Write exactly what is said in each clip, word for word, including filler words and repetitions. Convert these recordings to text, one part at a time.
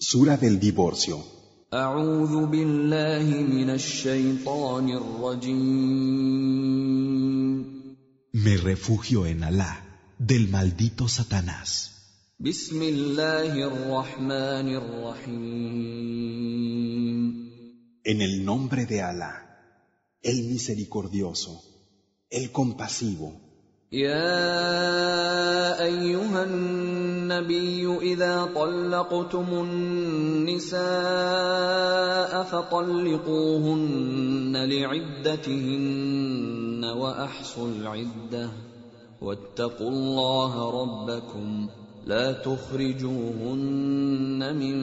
Sura del divorcio. أعوذ بالله من الشيطان الرجيم. Me refugio en Alá, del maldito Satanás. بسم الله الرحمن الرحيم. En el nombre de Alá, el misericordioso, el compasivo. يا أيها النبي إذا طلقتم النساء فطلقوهن لعدتهن وأحصوا العدة واتقوا الله ربكم لا تخرجوهن من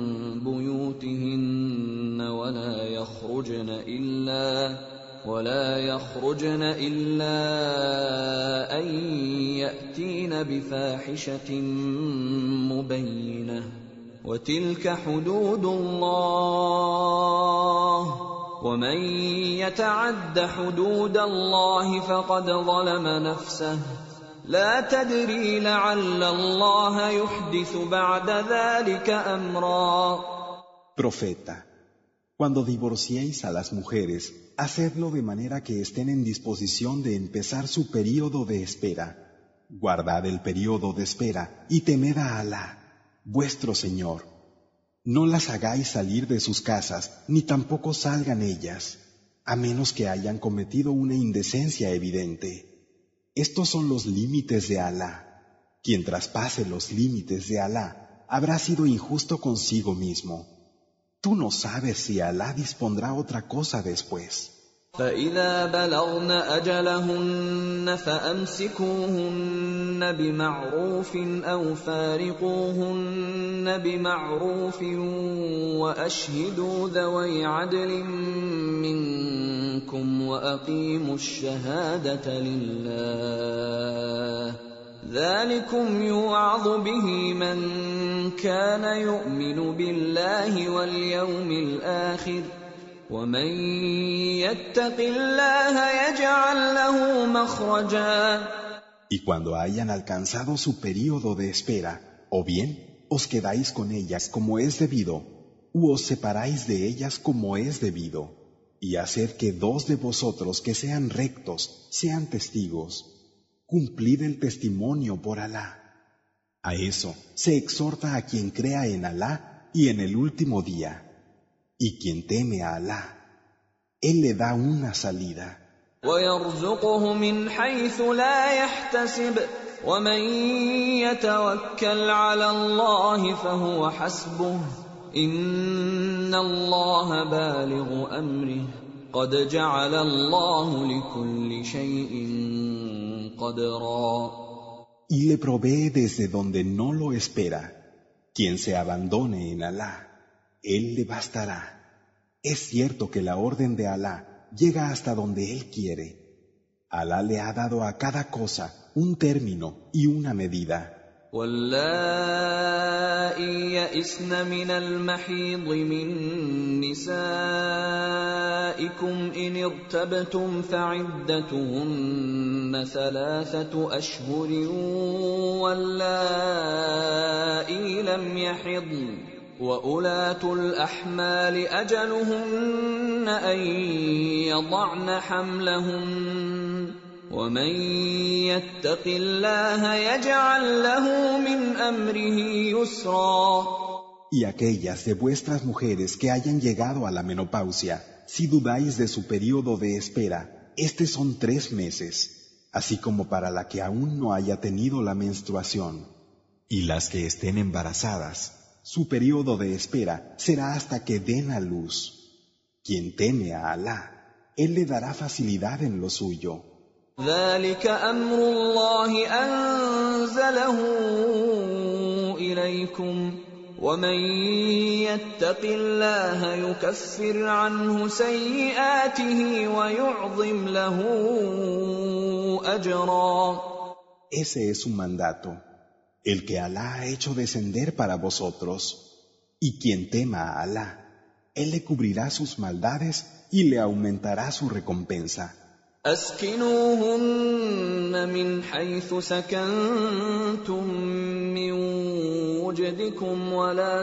بيوتهن ولا يخرجن إلا ولا يخرجن إلا أن يأتين بفاحشة مبينة وتلك حدود الله ومن يتعد حدود الله فقد ظلم نفسه لا تدري لعل الله يحدث بعد ذلك أمرا. Profeta, cuando divorciéis a las mujeres, hacedlo de manera que estén en disposición de empezar su período de espera. Guardad el período de espera y temed a Alá, vuestro Señor. No las hagáis salir de sus casas, ni tampoco salgan ellas, a menos que hayan cometido una indecencia evidente. Estos son los límites de Alá. Quien traspase los límites de Alá habrá sido injusto consigo mismo. Tú no sabes si Alá dispondrá otra cosa después. فإذا بلغن أجلهن فأمسكوهن بمعروف أو فارقوهن بمعروف وأشهدوا ذوي عدل منكم وأقيموا الشهادة لله ذلكم يوعظ به من كان يؤمن بالله واليوم الآخر ومن يتق الله يجعل له مخرجا. Y cuando hayan alcanzado su período de espera, o bien os quedáis con ellas como es debido, u os separáis de ellas como es debido, y haced que dos de vosotros que sean rectos sean testigos. Cumplid el testimonio por Alá. A eso se exhorta a quien crea en Alá y en el último día. Y quien teme a Alá, Él le da una salida. وَيَرْزُقْهُ مِنْ حَيْثُ لَا يَحْتَسِبُ وَمَنْ يَتَوَكَّلْ عَلَى اللَّهِ فَهُوَ حَسْبُهُ إِنَّ اللَّهَ بَالِغُ أَمْرِهِ قَدْ جَعَلَ اللَّهُ لِكُلِّ شَيْءٍ قَدْرًا. Y le provee desde donde no lo espera. Quien se abandone en Alá, Él le bastará. Es cierto que la orden de Alá llega hasta donde Él quiere. Alá le ha dado a cada cosa un término y una medida. واللائي يئسن من المحيض من نسائكم إن ارتبتم فعدتهن ثلاثة أشهر واللائي لم يحضن وأولاة الأحمال أجلهن أن يضعن حملهن ومن يتق الله يجعل له من أمره يسرا. Y aquellas de vuestras mujeres que hayan llegado a la menopausia, si dudáis de su período de espera, estos son tres meses, así como para la que aún no haya tenido la menstruación. Y las que estén embarazadas, su período de espera será hasta que den a luz. Quien teme a Alá, Él le dará facilidad en lo suyo. ذلك أمر الله أنزله إليكم ومن يتق الله يكفر عنه سيئاته ويعظم له أجرا. Ese es su mandato, el que Alá ha hecho descender para vosotros. Y quien tema a Alá, Él le cubrirá sus maldades y le aumentará su recompensa. أسكنوهن من حيث سكنتم من وجدكم ولا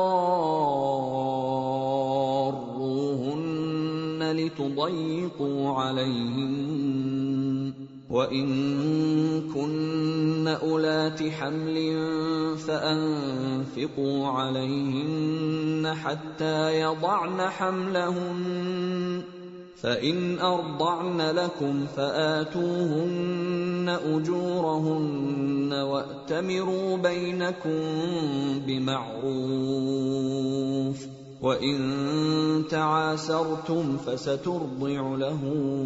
تضاروهن لتضيقوا عليهن وإن كن أولات حمل فأنفقوا عليهن حتى يضعن حملهن فإن أرضعن لكم فآتوهن أجورهن وأتمروا بينكم بمعروف وإن تعاسرتم فسترضع له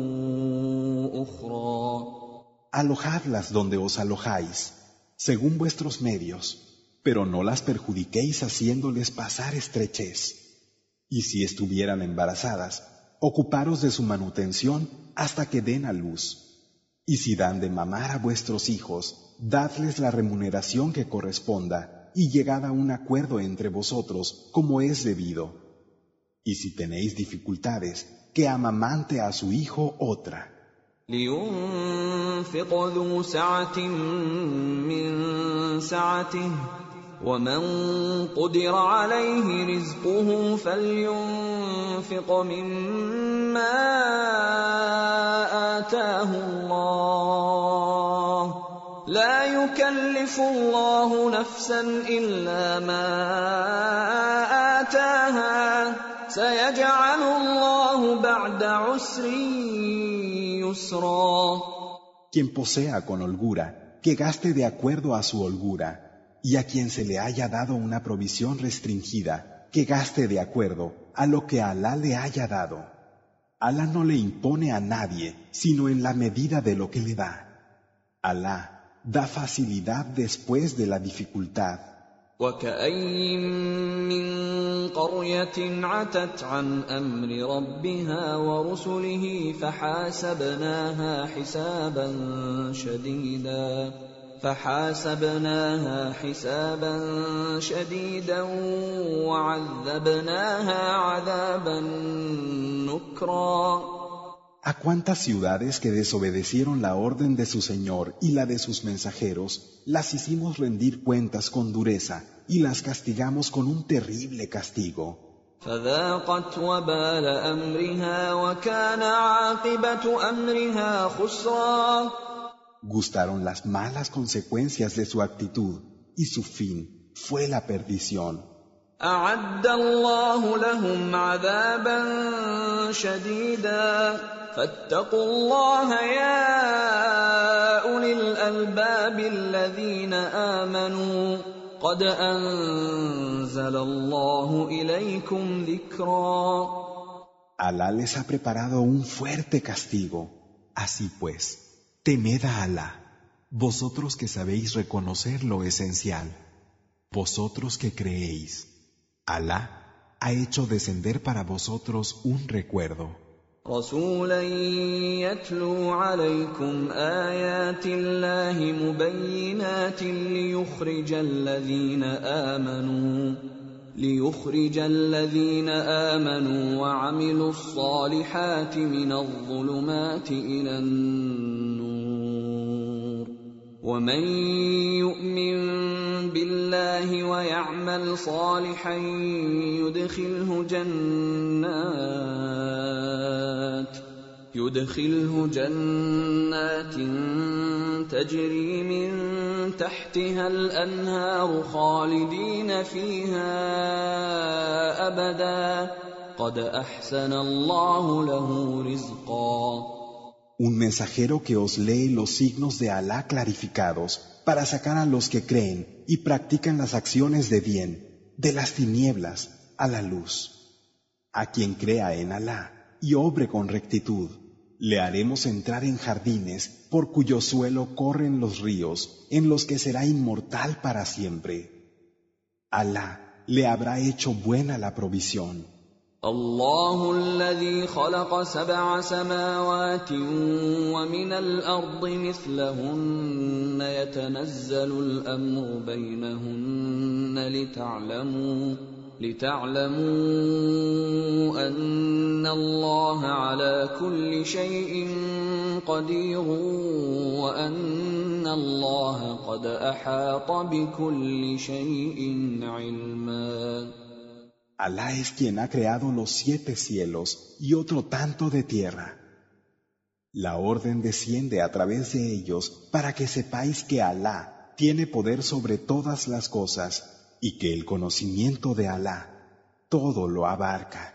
أخرى. Alojadlas donde os alojáis, según vuestros medios, pero no las perjudiquéis haciéndoles pasar estrechez. Y si estuvieran embarazadas, ocuparos de su manutención hasta que den a luz. Y si dan de mamar a vuestros hijos, dadles la remuneración que corresponda y llegad a un acuerdo entre vosotros como es debido. Y si tenéis dificultades, que amamante a su hijo otra. لينفق ذو سعة من سعته ومن قدر عليه رزقه فلينفق مما آتاه الله لا يكلف الله نفسا إلا ما آتاها سيجعل الله بعد عسر يسرا. Quien posea con holgura, que gaste de acuerdo a su holgura, y a quien se le haya dado una provisión restringida, que gaste de acuerdo a lo que Alá le haya dado. Alá no le impone a nadie, sino en la medida de lo que le da. Alá da facilidad después de la dificultad. وَكَأَيِّن مِّن قَرْيَةٍ عَتَتْ عَنْ أَمْرِ رَبِّهَا وَرُسُلِهِ فَحَاسَبْنَاهَا حِسَابًا شَدِيدًا فَحَاسَبْنَاهَا حِسَابًا شَدِيدًا وَعَذَّبْنَاهَا عَذَابًا نُكْرًا. ¿A cuántas ciudades que desobedecieron la orden de su Señor y la de sus mensajeros, las hicimos rendir cuentas con dureza y las castigamos con un terrible castigo? فَذَاقَتْ وَبَالَ أَمْرِهَا وَكَانَ عَاقِبَةُ أَمْرِهَا خُسْرًا. Gustaron las malas consecuencias de su actitud y su fin fue la perdición. أَعَدَّ اللَّهُ لَهُمْ عَذَابًا شَدِيدًا فَاتَّقُوا اللَّهَ يَا أُولِي الْأَلْبَابِ الَّذِينَ آمَنُوا قَدْ أَنزَلَ اللَّهُ إِلَيْكُمْ ذِكْرًا. Alá les ha preparado un fuerte castigo. Así pues, temed a Alá, vosotros que sabéis reconocer lo esencial, vosotros que creéis. Alá ha hecho descender para vosotros un recuerdo. رَسُولًا يَتْلُو عَلَيْكُمْ آيَاتِ اللَّهِ مُبَيِّنَاتٍ لِيُخْرِجَ الَّذِينَ آمَنُوا لِيُخْرِجَ الَّذِينَ آمَنُوا وَعَمِلُوا الصَّالِحَاتِ مِنَ الظُّلُمَاتِ إِلَى النُّورِ وَمَن يُؤْمِن بِاللَّهِ وَيَعْمَلْ صَالِحًا يُدْخِلْهُ جَنَّاتٍ يُدْخِلْهُ جَنَّاتٍ تَجْرِي مِن تَحْتِهَا الْأَنْهَارُ خَالِدِينَ فِيهَا أَبَدًا قَدْ أَحْسَنَ اللَّهُ لَهُ رِزْقًا. Un mensajero que os lee los signos de Alá clarificados para sacar a los que creen y practican las acciones de bien de las tinieblas a la luz. A quien crea en Alá y obre con rectitud, le haremos entrar en jardines por cuyo suelo corren los ríos, en los que será inmortal para siempre. Alá le habrá hecho buena la provisión. الله الذي خلق سبع سماوات ومن الأرض مثلهن يتنزل الأمر بينهن لتعلموا لتعلموا أن الله على كل شيء قدير وأن الله قد أحاط بكل شيء علما. Alá es quien ha creado los siete cielos y otro tanto de tierra. La orden desciende a través de ellos para que sepáis que Alá tiene poder sobre todas las cosas y que el conocimiento de Alá todo lo abarca.